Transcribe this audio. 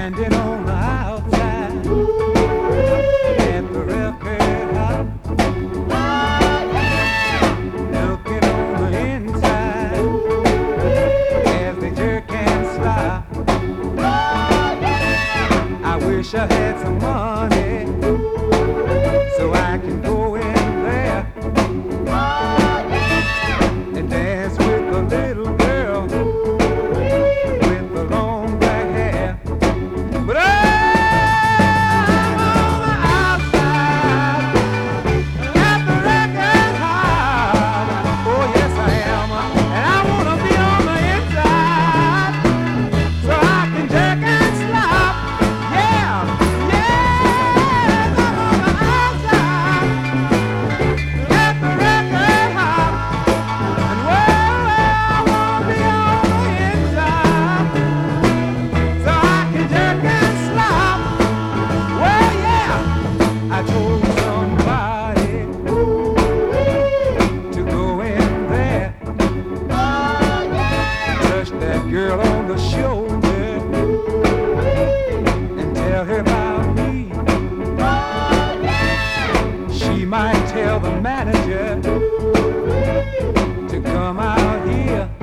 Standing on the outside at the record hop, looking on the inside as they jerk and slide. I wish I had some money so I can go in there and dance with a little girl with the long black hair. But I'm on the outside at the record hop. Oh yes I am, and I wanna be on the inside so I can jerk and slop. Yeah, yeah, I'm on the outside at the record hop. And well, I wanna be on the inside so I can jerk and slop. Well, yeah, I told somebody to go in there, touch that girl on the shoulder and tell her about me. She might tell the manager to come out here